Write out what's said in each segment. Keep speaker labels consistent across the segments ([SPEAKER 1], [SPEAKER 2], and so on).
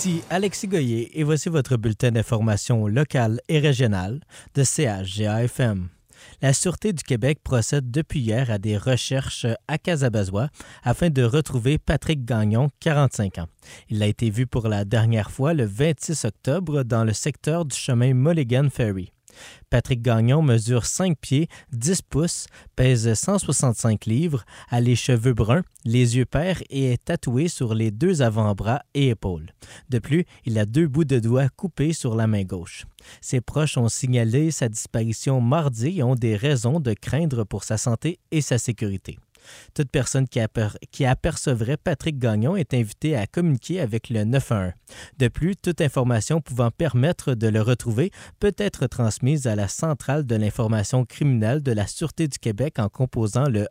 [SPEAKER 1] Ici Alexis Goyer et voici votre bulletin d'information locale et régionale de CHGA-FM. La Sûreté du Québec procède depuis hier à des recherches à Casabazois afin de retrouver Patrick Gagnon, 45 ans. Il a été vu pour la dernière fois le 26 octobre dans le secteur du chemin Mulligan Ferry. Patrick Gagnon mesure 5 pieds, 10 pouces, pèse 165 livres, a les cheveux bruns, les yeux pairs et est tatoué sur les 2 avant-bras et épaules. De plus, il a 2 bouts de doigts coupés sur la main gauche. Ses proches ont signalé sa disparition mardi et ont des raisons de craindre pour sa santé et sa sécurité. Toute personne qui apercevrait Patrick Gagnon est invitée à communiquer avec le 911. De plus, toute information pouvant permettre de le retrouver peut être transmise à la centrale de l'information criminelle de la Sûreté du Québec en composant le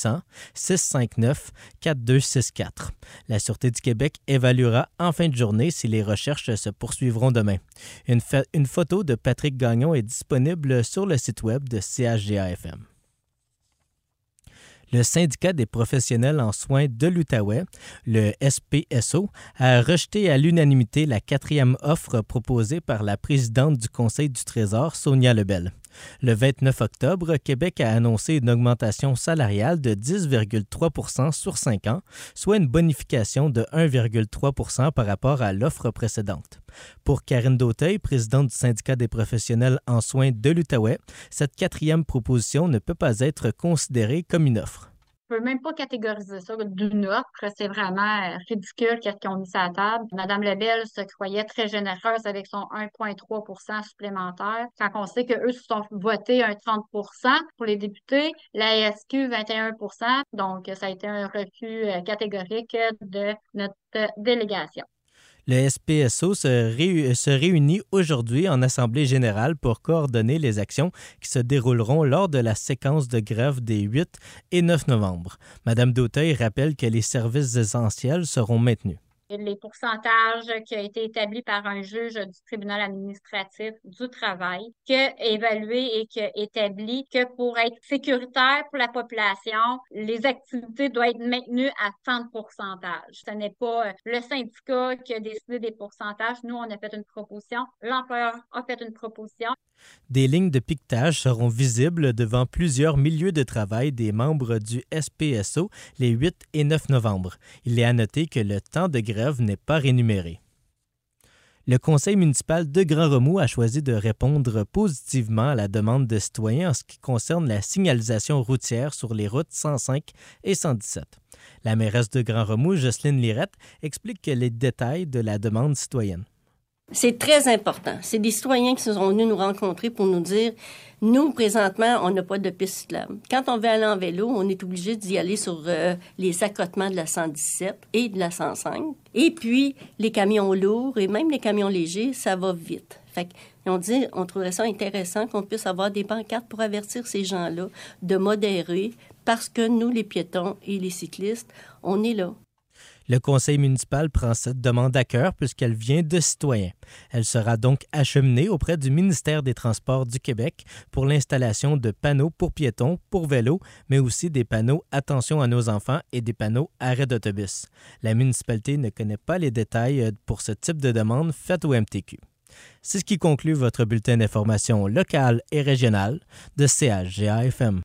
[SPEAKER 1] 1-800-659-4264. La Sûreté du Québec évaluera en fin de journée si les recherches se poursuivront demain. Une photo de Patrick Gagnon est disponible sur le site web de CHGA-FM. Le syndicat des professionnels en soins de l'Outaouais, le SPSO, a rejeté à l'unanimité la 4e offre proposée par la présidente du Conseil du Trésor, Sonia Lebel. Le 29 octobre, Québec a annoncé une augmentation salariale de 10,3 % sur 5 ans, soit une bonification de 1,3 % par rapport à l'offre précédente. Pour Karine Dauteuil, présidente du syndicat des professionnels en soins de l'Outaouais, cette 4e proposition ne peut pas être considérée comme une offre.
[SPEAKER 2] Je ne peux même pas catégoriser ça d'une offre. C'est vraiment ridicule qu'est-ce qu'ils ont mis sur la table. Mme Lebel se croyait très généreuse avec son 1,3 % supplémentaire. Quand on sait qu'eux se sont votés un 30 % pour les députés, la SQ 21 %. Donc, ça a été un refus catégorique de notre délégation.
[SPEAKER 1] Le SPSO se réunit aujourd'hui en Assemblée générale pour coordonner les actions qui se dérouleront lors de la séquence de grève des 8 et 9 novembre. Mme Dauteuil rappelle que les services essentiels seront maintenus.
[SPEAKER 2] Les pourcentages qui ont été établis par un juge du tribunal administratif du travail, qui a évalué et qui a établi que pour être sécuritaire pour la population, les activités doivent être maintenues à tant de pourcentage. Ce n'est pas le syndicat qui a décidé des pourcentages. Nous, on a fait une proposition. L'employeur a fait une proposition.
[SPEAKER 1] Des lignes de piquetage seront visibles devant plusieurs milieux de travail des membres du SPSO les 8 et 9 novembre. Il est à noter que le temps de grève n'est pas rémunéré. Le conseil municipal de Grand-Remous a choisi de répondre positivement à la demande de citoyens en ce qui concerne la signalisation routière sur les routes 105 et 117. La mairesse de Grand-Remous, Jocelyne Lirette, explique les détails de la demande citoyenne.
[SPEAKER 3] C'est très important. C'est des citoyens qui sont venus nous rencontrer pour nous dire, nous, présentement, on n'a pas de piste cyclable. Quand on veut aller en vélo, on est obligé d'y aller sur les accotements de la 117 et de la 105. Et puis, les camions lourds et même les camions légers, ça va vite. Fait qu'on dit, on trouverait ça intéressant qu'on puisse avoir des pancartes pour avertir ces gens-là de modérer parce que nous, les piétons et les cyclistes, on est là.
[SPEAKER 1] Le conseil municipal prend cette demande à cœur puisqu'elle vient de citoyens. Elle sera donc acheminée auprès du ministère des Transports du Québec pour l'installation de panneaux pour piétons, pour vélos, mais aussi des panneaux « Attention à nos enfants » et des panneaux « Arrêt d'autobus ». La municipalité ne connaît pas les détails pour ce type de demande faite au MTQ. C'est ce qui conclut votre bulletin d'information locale et régionale de CHGA-FM.